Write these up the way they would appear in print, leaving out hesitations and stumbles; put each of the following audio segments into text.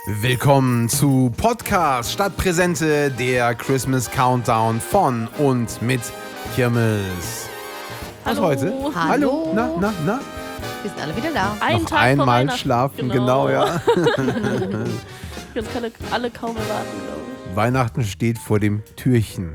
Willkommen zu Podcast Stadtpräsente, der Christmas Countdown von und mit Kirmes. Was Hallo. heute? Hallo. Na? Wir sind alle wieder da. Noch einmal schlafen, genau, ja. Jetzt kann alle kaum erwarten, glaube ich. Weihnachten steht vor dem Türchen.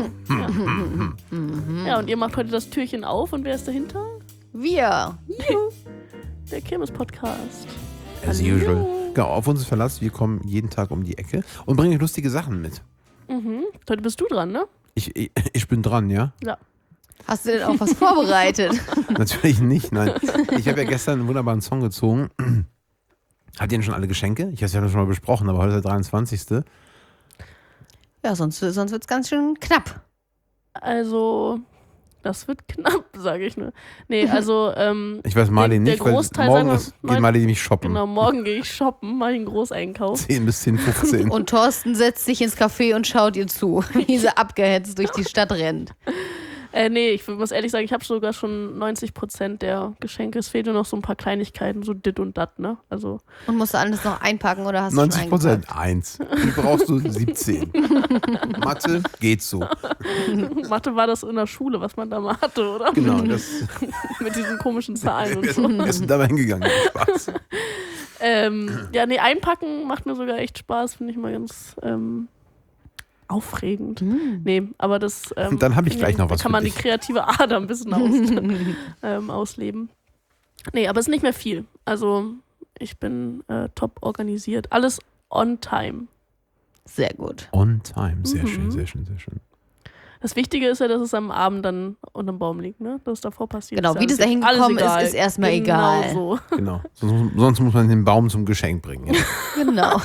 Ja, und ihr macht heute das Türchen auf und wer ist dahinter? Wir. Der Kirmes-Podcast. As usual. Genau, auf uns ist Verlass. Wir kommen jeden Tag um die Ecke und bringen lustige Sachen mit. Mhm. Heute bist du dran, ne? Ich bin dran, ja? Ja. Hast du denn auch was vorbereitet? Natürlich nicht, nein. Ich habe ja gestern einen wunderbaren Song gezogen. Habt ihr denn schon alle Geschenke? Ich habe es ja schon mal besprochen, aber heute ist der 23. Ja, sonst wird es ganz schön knapp. Also, das wird knapp, sage ich nur. Nee, also, Ich weiß Marlin der nicht, weil Großteil, morgen sagen wir, geht Marlin nämlich shoppen. Genau, morgen gehe ich shoppen, mache ich einen Großeinkauf. 10 bis 10:15. Und Thorsten setzt sich ins Café und schaut ihr zu, wie sie abgehetzt durch die Stadt rennt. Nee, ich muss ehrlich sagen, ich habe sogar schon 90% der Geschenke. Es fehlt nur noch so ein paar Kleinigkeiten, so dit und dat, ne? Also Und musst du alles noch einpacken oder hast du schon 90% eingepackt? 1. Wie brauchst du 17? Mathe geht so. Mathe war das in der Schule, was man da mal hatte, oder? Genau, das Mit diesen komischen Zahlen und wir so. sind dabei hingegangen. Spaß. Ja, nee, einpacken macht mir sogar echt Spaß, finde ich mal ganz aufregend. Nee, aber das Dann habe ich gleich noch was da kann für man dich. die kreative Ader ein bisschen ausleben. Nee, aber es ist nicht mehr viel. Also ich bin top organisiert. Alles on time. Sehr gut. On time. Sehr schön, sehr schön, sehr schön. Das Wichtige ist ja, dass es am Abend dann unterm Baum liegt, ne? Dass es davor passiert. Genau, ist wie das da alles hingekommen egal. ist erstmal Genau egal. So. Genau. Sonst muss man den Baum zum Geschenk bringen. Ja. Genau.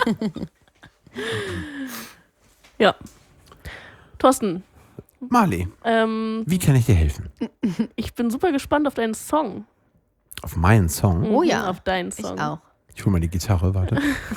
Ja. Thorsten, Marley, wie kann ich dir helfen? ich bin super gespannt auf deinen Song. Auf meinen Song? Oh ja. Auf deinen Ich Song. auch. Ich hole mal die Gitarre, warte.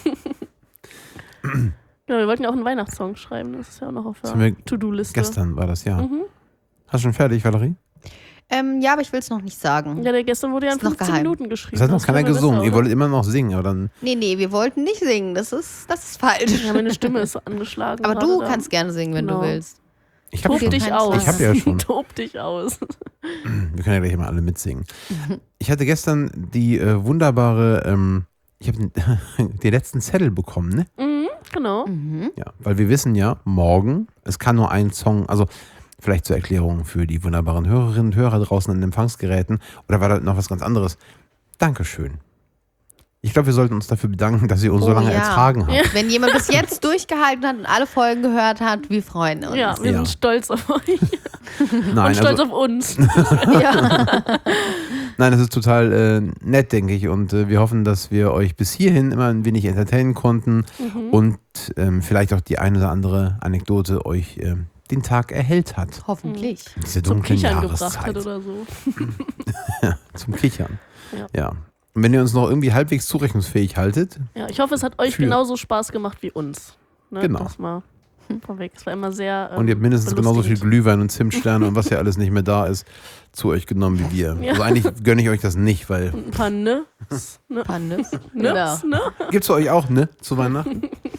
Ja, wir wollten ja auch einen Weihnachtssong schreiben. Das ist ja auch noch auf Das haben wir der To-Do-Liste. Gestern war das, ja. Hast du schon fertig, Valerie? Ja, aber ich will es noch nicht sagen. Ja, der gestern wurde ja in Ist noch 15 geheim. Minuten geschrieben. Das hat noch keiner wäre besser, gesungen. Ihr oder? wolltet immer noch singen, aber dann... Nee, wir wollten nicht singen. Das ist falsch. Ja, meine Stimme ist so angeschlagen. Aber gerade du da. kannst gerne singen, wenn Genau. du willst. Ich habe Tob schon. dich aus. Ich habe ja schon. Tob dich aus. Wir können ja gleich mal alle mitsingen. Ich hatte gestern die wunderbare... ich habe den letzten Zettel bekommen, ne? Genau. Ja, weil wir wissen ja, morgen, es kann nur ein Song, also vielleicht zur Erklärung für die wunderbaren Hörerinnen und Hörer draußen an den Empfangsgeräten, oder war da noch was ganz anderes? Dankeschön. Ich glaube, wir sollten uns dafür bedanken, dass ihr uns so Oh lange ja. ertragen habt. Wenn jemand bis jetzt durchgehalten hat und alle Folgen gehört hat, wir freuen uns. Ja, wir Ja. sind stolz auf euch. Nein, Und stolz also, auf uns. Ja. nein, das ist total nett, denke ich. Und wir hoffen, dass wir euch bis hierhin immer ein wenig entertainen konnten und vielleicht auch die eine oder andere Anekdote euch den Tag erhellt hat. Hoffentlich. Diese Zum dunklen Kichern gebracht hat Jahreszeit. oder so. Zum Kichern. Ja. Ja. Und wenn ihr uns noch irgendwie halbwegs zurechnungsfähig haltet, Ja, ich hoffe, es hat euch Für. genauso Spaß gemacht wie uns. Ne? Genau. Das mal vorweg. Es war immer sehr. und ihr habt mindestens genauso viel belustigend. Glühwein und Zimtsterne und was ja alles nicht mehr da ist, zu euch genommen wie wir. Ja. Also eigentlich gönne ich euch das nicht, weil... Ein paar Ne. Pannes. Ne? Ne? Gibt's für euch auch, ne? Zu Weihnachten?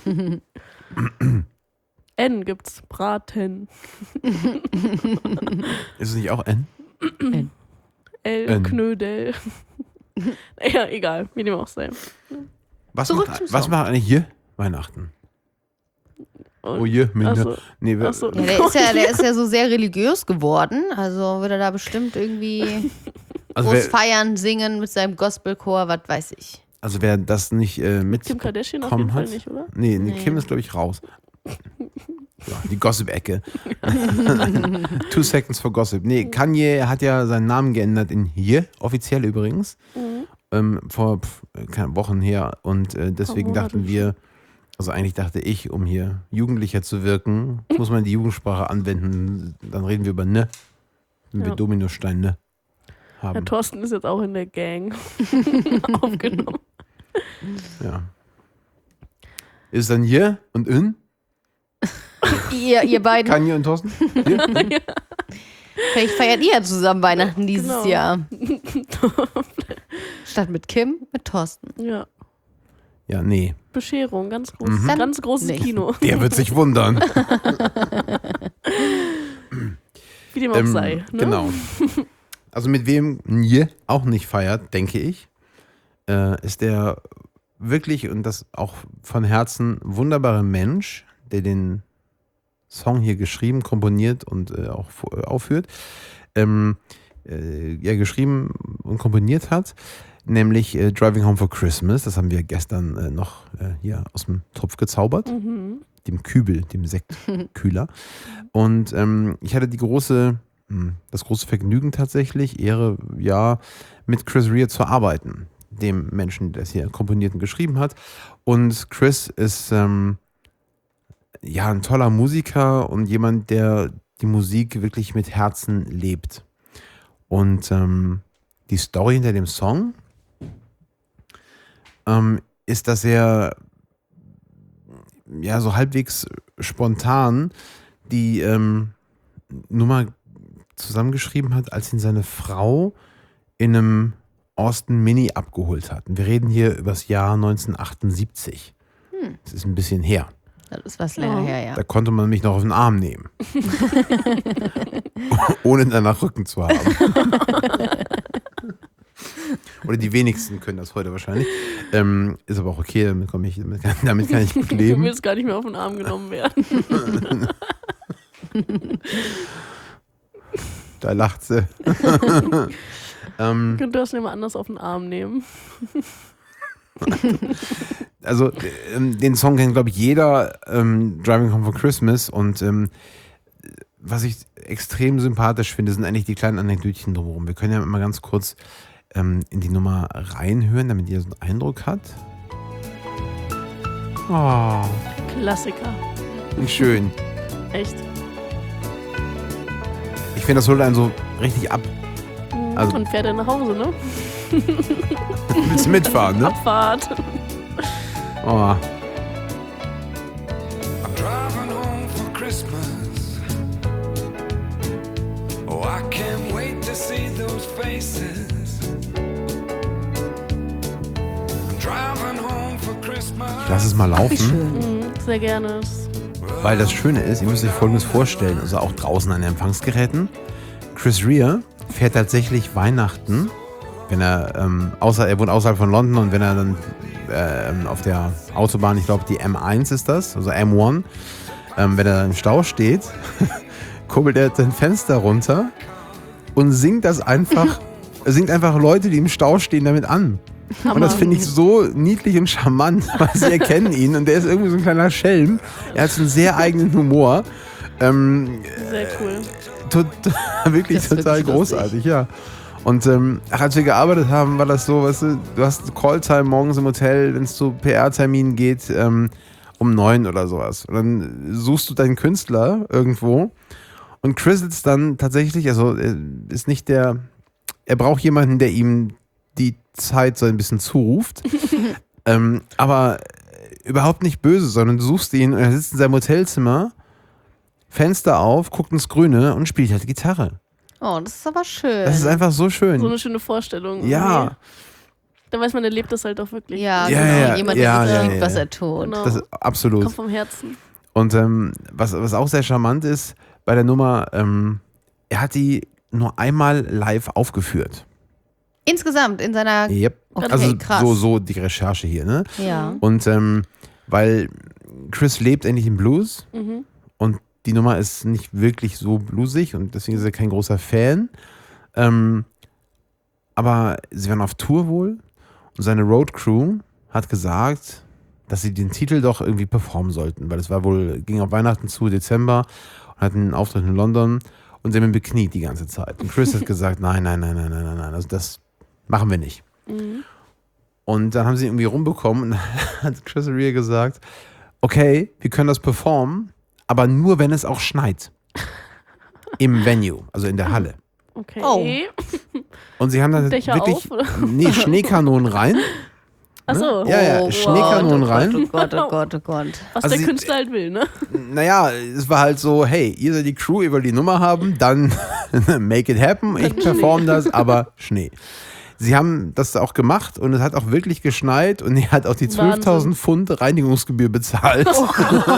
N gibt's. Braten. Ist es nicht auch N? L. N. Knödel. Ja, egal. Wie dem auch sei. Was Zurück macht, zum was Song. macht eigentlich hier Weihnachten? Und- Oh je, Minde. Achso. Nee, wer- Achso. Ja, der ist ja so sehr religiös geworden. Also wird er da bestimmt irgendwie also, groß wer, feiern, singen mit seinem Gospelchor, was weiß ich. also wer das nicht Kim Kardashian auf jeden mitbekommen Fall hat... nicht, oder? Nee, Nee. Kim ist, glaube ich, raus. Ja, die Gossip-Ecke. 2 Seconds for Gossip. Nee, Kanye hat ja seinen Namen geändert in hier, offiziell übrigens. Vor keine Wochen her. Und deswegen Monate dachten wir, also eigentlich dachte ich, um hier jugendlicher zu wirken, muss man die Jugendsprache anwenden. Dann reden wir über ne, wenn wir Ja. Dominostein ne Ja, haben. Thorsten ist jetzt auch in der Gang aufgenommen. Ja. Ist dann hier und in? Ihr beiden, Kanye und Thorsten? Hier? vielleicht feiert ihr ja zusammen Weihnachten dieses Genau. Jahr. Statt mit Kim, mit Thorsten. Ja. Ja, nee. Bescherung, ganz groß. Dann Ganz großes nicht. Kino. Der wird sich wundern. Wie dem auch sei. Ne? Genau. Also mit wem Nje auch nicht feiert, denke ich, ist der wirklich und das auch von Herzen wunderbare Mensch, der den Song hier geschrieben, komponiert und auch aufführt, geschrieben und komponiert hat, nämlich Driving Home for Christmas. Das haben wir gestern noch hier aus dem Topf gezaubert, dem Kübel, dem Sektkühler. Und ich hatte das große Vergnügen tatsächlich, Ehre, ja, mit Chris Rea zu arbeiten, dem Menschen, der es hier komponiert und geschrieben hat. Und Chris ist ein toller Musiker und jemand, der die Musik wirklich mit Herzen lebt. Und die Story hinter dem Song ist, dass er so halbwegs spontan die Nummer zusammengeschrieben hat, als ihn seine Frau in einem Austin Mini abgeholt hat. Und wir reden hier über das Jahr 1978. Das ist ein bisschen her. Das ist was länger her, ja. Da konnte man mich noch auf den Arm nehmen. Ohne danach Rücken zu haben. Oder die wenigsten können das heute wahrscheinlich. Ist aber auch okay, damit kann ich gut Du leben. willst gar nicht mehr auf den Arm genommen werden. Da lacht sie. Du darfst ihn immer anders auf den Arm nehmen. Also den Song kennt, glaube ich, jeder, Driving Home for Christmas. Und was ich extrem sympathisch finde, sind eigentlich die kleinen Anekdötchen drumherum. Wir können ja mal ganz kurz in die Nummer reinhören, damit ihr so einen Eindruck hat. Oh, Klassiker. wie schön. Echt. Ich finde, das holt einen so richtig ab. Also- Und fährt er nach Hause, ne? Willst du mitfahren, ne? Abfahrt. Oh. I'm driving home for Christmas. Oh, I can't wait to see those faces. I'm driving home for Christmas. Ich lasse es mal Wie laufen, schön. Sehr gerne. weil das Schöne ist, ihr müsst euch Folgendes vorstellen, also auch draußen an den Empfangsgeräten. Chris Rea fährt tatsächlich Weihnachten, wenn er, er wohnt außerhalb von London und wenn er dann auf der Autobahn, ich glaube die M1 ist das, also M1, wenn er im Stau steht, kurbelt er sein Fenster runter und singt einfach Leute, die im Stau stehen, damit an. Und das finde ich so niedlich und charmant, weil sie erkennen ihn und der ist irgendwie so ein kleiner Schelm. Er hat so einen sehr eigenen Humor. Sehr cool. Wirklich Das ist total wirklich großartig, ja. Und als wir gearbeitet haben, war das so, weißt du hast Calltime morgens im Hotel, wenn es zu PR-Terminen geht, um 9 oder sowas. Und dann suchst du deinen Künstler irgendwo und Chris sitzt dann tatsächlich, also ist nicht er braucht jemanden, der ihm die Zeit so ein bisschen zuruft, aber überhaupt nicht böse, sondern du suchst ihn und er sitzt in seinem Hotelzimmer, Fenster auf, guckt ins Grüne und spielt halt Gitarre. Oh, das ist aber schön. Das ist einfach so schön. So eine schöne Vorstellung. Ja. irgendwie. Da weiß man, er lebt das halt auch wirklich. ja, Ja, genau. ja, Jemand, ja, der ja, liebt, ja, was ja. er tut. Genau. Das ist absolut. Kommt vom Herzen. Und was auch sehr charmant ist bei der Nummer, er hat die nur einmal live aufgeführt. Insgesamt in seiner. Yep. Okay, Also krass. so die Recherche hier, ne? Ja. Und weil Chris lebt endlich im Blues und die Nummer ist nicht wirklich so bluesig und deswegen ist er kein großer Fan. Aber sie waren auf Tour wohl und seine Roadcrew hat gesagt, dass sie den Titel doch irgendwie performen sollten, weil es ging auf Weihnachten zu, Dezember, und hatten einen Auftritt in London und sie haben ihn bekniet die ganze Zeit. Und Chris hat gesagt, nein, also das machen wir nicht. Und dann haben sie ihn irgendwie rumbekommen und dann hat Chris Rea gesagt, okay, wir können das performen, aber nur, wenn es auch schneit. Im Venue, also in der Halle. Okay. Oh. Und sie haben dann Dächer wirklich auf, oder? Schneekanonen rein. Achso. Ja, Schneekanonen oh rein. Oh Gott, oh Gott, oh Gott. Was Also der Künstler halt will, ne? Naja, es war halt so, hey, ihr seid die Crew, ihr wollt die Nummer haben, dann make it happen, ich performe das, aber Schnee. sie haben das auch gemacht und es hat auch wirklich geschneit und er hat auch die 12.000 Pfund Reinigungsgebühr bezahlt. Oh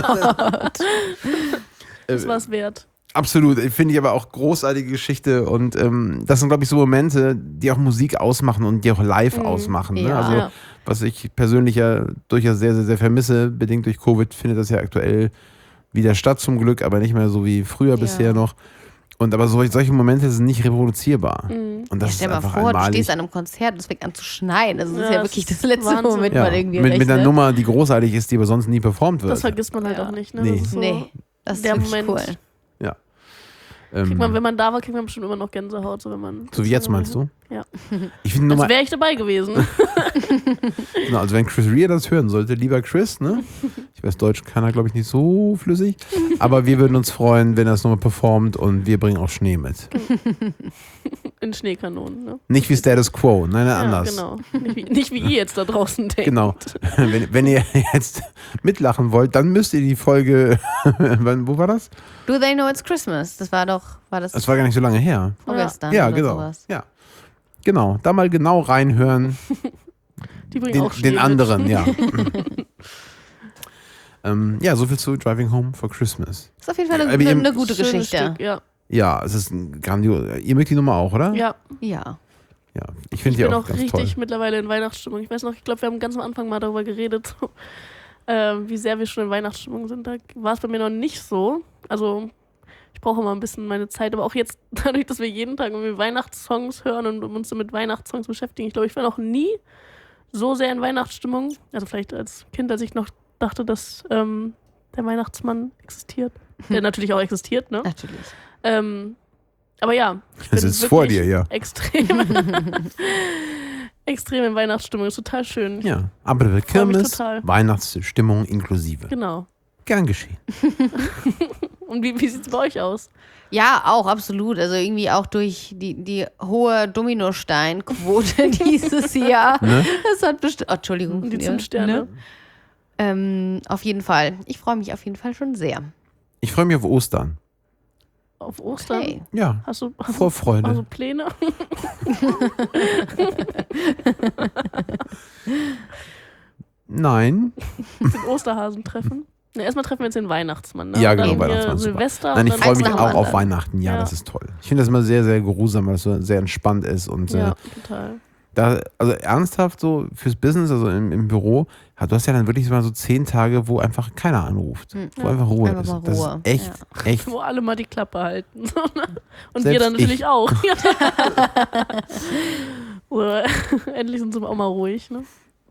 Das war's wert. Absolut, finde ich aber auch großartige Geschichte und das sind, glaube ich, so Momente, die auch Musik ausmachen und die auch live ausmachen. Ne? Ja. Also, Ja. was ich persönlich ja durchaus sehr, sehr, sehr vermisse, bedingt durch Covid, findet das ja aktuell wieder statt zum Glück, aber nicht mehr so wie früher Ja. bisher noch. Und aber solche Momente sind nicht reproduzierbar. Und das Stell ist mal einfach vor, du einmalig. stehst an einem Konzert und es fängt an zu schneien. Das ist Ja, ja das wirklich ist das letzte, Wahnsinn. womit Ja, man irgendwie mit rechnet. einer Nummer, die großartig ist, die aber sonst nie performt wird. Das vergisst man halt Ja. auch nicht. Ne? Nee. Das ist so, Nee, das ist der wirklich Moment, cool. kriegt man, wenn man da war, kriegt man bestimmt immer noch Gänsehaut. So, wenn man so wie jetzt meinst du? Ja. Ich finde Als Nummer, wäre ich dabei gewesen. genau, also wenn Chris Rea das hören sollte, lieber Chris, ne? Ich weiß, Deutsch kann er, glaube ich, nicht so flüssig, aber wir würden uns freuen, wenn er es nochmal performt und wir bringen auch Schnee mit. In Schneekanonen. Ne? Nicht wie Status Quo, nein, Ja, anders. genau. Nicht wie ihr jetzt da draußen denkt. Genau. Wenn ihr jetzt mitlachen wollt, dann müsst ihr die Folge, wo war das? Do They Know It's Christmas? Das war das Das war gar nicht so lange her. vorgestern Ja, oder genau. sowas. Ja. Genau, da mal genau reinhören, Die bringen auch Schnee den anderen, ja. Ja, so viel zu Driving Home for Christmas. Ist auf jeden Fall Aber eine, ihr- eine gute Schönes Geschichte. Stück, ja. Ja, es ist ein grandios. Ihr mögt die Nummer auch, oder? Ja, Ja. Ja, ich ich finde die bin auch auch ganz richtig toll. mittlerweile in Weihnachtsstimmung. Ich weiß noch, ich glaube, wir haben ganz am Anfang mal darüber geredet, wie sehr wir schon in Weihnachtsstimmung sind. Da war es bei mir noch nicht so. Also ich brauche immer ein bisschen meine Zeit, aber auch jetzt dadurch, dass wir jeden Tag irgendwie Weihnachtssongs hören und uns so mit Weihnachtssongs beschäftigen. Ich glaube, ich war noch nie so sehr in Weihnachtsstimmung. Also vielleicht als Kind, als ich noch dachte, dass der Weihnachtsmann existiert. Der natürlich auch existiert, ne? Natürlich. Aber ja, ich Es bin ist vor wirklich dir, ja. Extrem. Extrem in Weihnachtsstimmung. Ist total schön. Ja, aber Freu mich Kirmes, total. Weihnachtsstimmung inklusive. Genau. Gern geschehen. Und wie sieht es bei euch aus? Ja, auch absolut. Also irgendwie auch durch die hohe Dominosteinquote dieses Jahr. Ne? Das hat bestimmt. Oh, Entschuldigung. Und die Ja, Zimtsterne. ne? Auf jeden Fall. Ich freue mich auf jeden Fall schon sehr. Ich freue mich auf Ostern. Auf Ostern? Okay. Ja, Hast du Vorfreude. also Pläne? Nein. Den Osterhasen treffen? Ne, erstmal treffen wir jetzt den Weihnachtsmann. Ne? Ja, Und genau, dann hier Weihnachtsmann, super. Silvester. Nein, und ich dann freue mich eins nach auch dem auf anderen. Weihnachten. Ja, Ja. das ist toll. Ich finde das immer sehr, sehr geruhsam, weil es so sehr entspannt ist. Und Ja, total. also ernsthaft so fürs Business, also im Büro, du hast ja dann wirklich mal so 10 Tage, wo einfach keiner anruft. Wo Ja. einfach Ruhe Einfach ist. mal Das Ruhe. ist echt. Wo alle mal die Klappe halten. Und Selbst wir dann natürlich ich. auch. Oder endlich sind sie auch mal ruhig. Ne?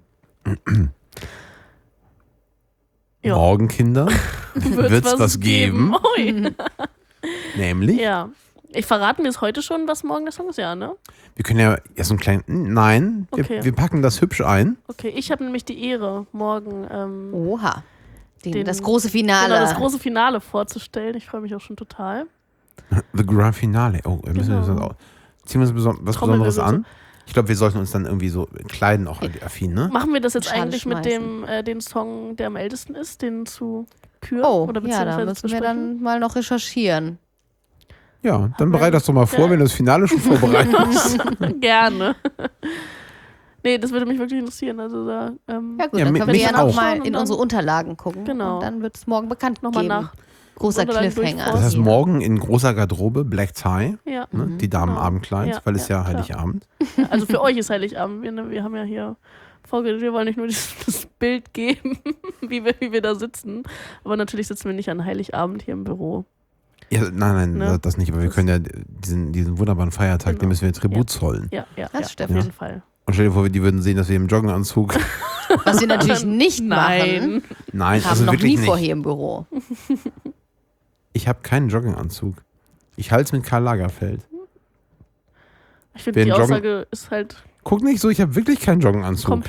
Ja. Morgen, Kinder, wird's was geben. Ui. Nämlich, Ja. Verraten wir es heute schon, was morgen der Song ist? Ja, ne? wir können ja so einen kleinen. Nein, Okay. wir packen das hübsch ein. Okay, ich habe nämlich die Ehre, morgen Oha. Den- Das große Finale. genau, das große Finale vorzustellen. Ich freue mich auch schon total. The Grand Finale. Oh, wir müssen Genau. uns auch. Ziehen wir uns was Trommelwirbel Besonderes an? Ich glaube, wir sollten uns dann irgendwie so kleiden, auch affin, ne? Machen wir das jetzt Schale eigentlich mit schmeißen. dem Song, der am ältesten ist, den zu küren? Oh, oder ja, da beziehungsweise müssen zu wir sprechen? dann mal noch recherchieren. Ja, dann bereite das doch mal vor, Ja. wenn du das Finale schon vorbereitest. Gerne. Nee, das würde mich wirklich interessieren. Also da Ja gut, Ja, dann mich können wir ja auch. noch mal Und in dann- unsere Unterlagen gucken. Genau. Und dann wird es morgen bekannt Nochmal geben. nach. Großer Unterlagen Cliffhanger. Das heißt, hier. morgen in großer Garderobe, Black Tie, Ja. ne? Die Damenabendkleid, Ja, weil es ja ja, klar. Heiligabend. Also für euch ist Heiligabend. Wir haben ja hier vorgeredet, wir wollen nicht nur das Bild geben, wie wir da sitzen. Aber natürlich sitzen wir nicht an Heiligabend hier im Büro. Ja, nein, Ne? das nicht, aber wir Das- können ja diesen wunderbaren Feiertag, Genau. dem müssen wir Tribut zollen. Ja, Das stimmt. auf jeden Fall. Und stell dir vor, die würden sehen, dass wir im Joggenanzug. Was wir natürlich nicht machen. Nein. Nein, Haben also noch wirklich nie nicht. vor hier im Büro. Ich habe keinen Joggenanzug. Ich halte es mit Karl Lagerfeld. Ich finde, Wer die joggen- Aussage ist halt Guck nicht so, ich habe wirklich keinen Joggenanzug. komplett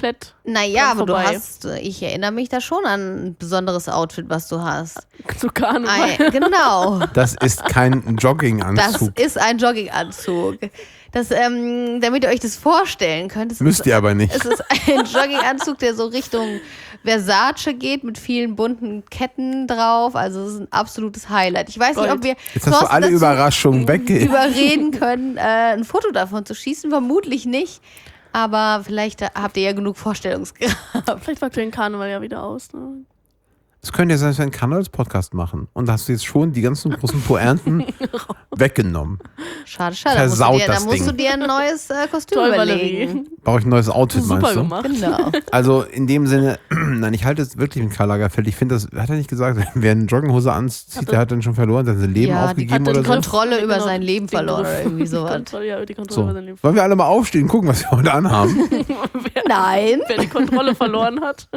Naja, aber vorbei. ich erinnere mich da schon an ein besonderes Outfit, was du hast. Zu Karneval. Genau. Das ist kein Das Jogginganzug. ist ein Jogginganzug. Das, damit ihr euch das vorstellen könnt, Müsst ihr aber nicht. es ist ein Jogginganzug, der so Richtung Versace geht, mit vielen bunten Ketten drauf. Also es ist ein absolutes Highlight. Ich weiß nicht, ob wir Jetzt hast du alle dazu Überraschungen wegge... überreden können, ein Foto davon zu schießen. Vermutlich nicht. Aber vielleicht habt ihr ja genug Vorstellungskraft. Vielleicht packt ihr den Karneval ja wieder aus. Ne? Es könnte ja sein, dass wir einen Karnevals-Podcast machen. Und da hast du jetzt schon die ganzen großen Pointen weggenommen. Schade, schade. Versaut Da das musst du Ding. dir ein neues Kostüm Toll, überlegen. Valerie. Brauche ich ein neues Outfit, Super meinst du? gemacht. Genau. Also in dem Sinne, nein, ich halte es wirklich mit Karl Lagerfeld. Ich finde, das hat er nicht gesagt, wer eine Jogginghose anzieht, der hat dann schon verloren, der hat sein Leben Ja, aufgegeben die oder so. Kontrolle über Genau, sein Leben den verloren Griff. oder irgendwie sowas. Die Kontrolle So. über sein Leben. Wollen wir alle mal aufstehen und gucken, was wir heute anhaben? Nein. Wer die Kontrolle verloren hat.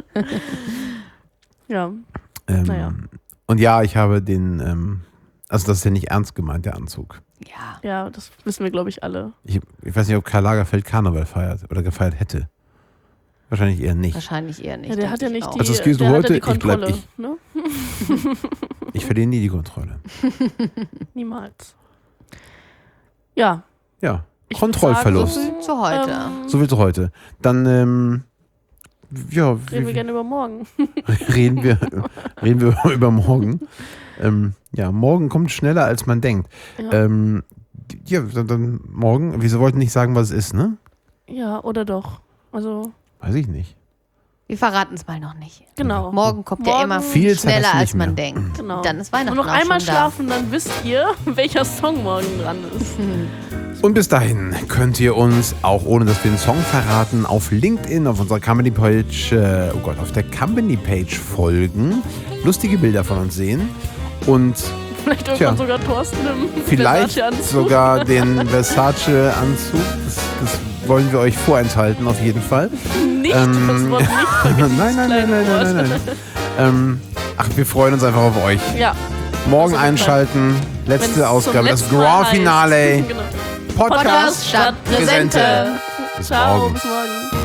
Ja. Naja. Und ja, ich habe den, also das ist ja nicht ernst gemeint, der Anzug. Ja. Ja, das wissen wir, glaube ich, alle. Ich weiß nicht, ob Karl Lagerfeld Karneval feiert oder gefeiert hätte. Wahrscheinlich eher nicht. Wahrscheinlich eher nicht. Ja, der denke hat ja ich nicht auch. die, Also das gilt der hat heute, ja die ich bleib Kontrolle. ich. Ne? Ich verliere nie die Kontrolle. Niemals. Ja. Ja, Ich Kontrollverlust. würd sagen, Zu heute. So viel zu heute. Dann, ja, Reden wir gerne über morgen. reden wir über morgen. Ja, morgen kommt schneller, als man denkt. Ja, Ja, dann morgen, wieso wollten nicht sagen, was es ist, ne? ja oder doch. Also, Weiß ich nicht. Wir verraten es mal noch nicht. genau. Morgen kommt ja Morgen immer viel Zeit schneller, hast du als nicht man mehr. denkt. Genau. Dann ist Weihnachten Und noch auch einmal schon da. schlafen, dann wisst ihr, welcher Song morgen dran ist. Und bis dahin könnt ihr uns, auch ohne dass wir den Song verraten, auf LinkedIn, auf unserer Company-Page, auf der Company-Page folgen, lustige Bilder von uns sehen und Vielleicht irgendwann sogar Thorsten im vielleicht Versace-Anzug. sogar den Versace-Anzug. Das wollen wir euch vorenthalten, auf jeden Fall. Nicht, das Wort nicht. vergessen, das kleine Wort. nein. Ach, wir freuen uns einfach auf euch. Ja. Morgen Auf jeden Fall. einschalten, Wenn's letzte zum Ausgabe, das letzten Mal Grand heißt. Finale. Genau. Podcast Podcast statt Präsente. Bis Ciao, morgen. bis morgen.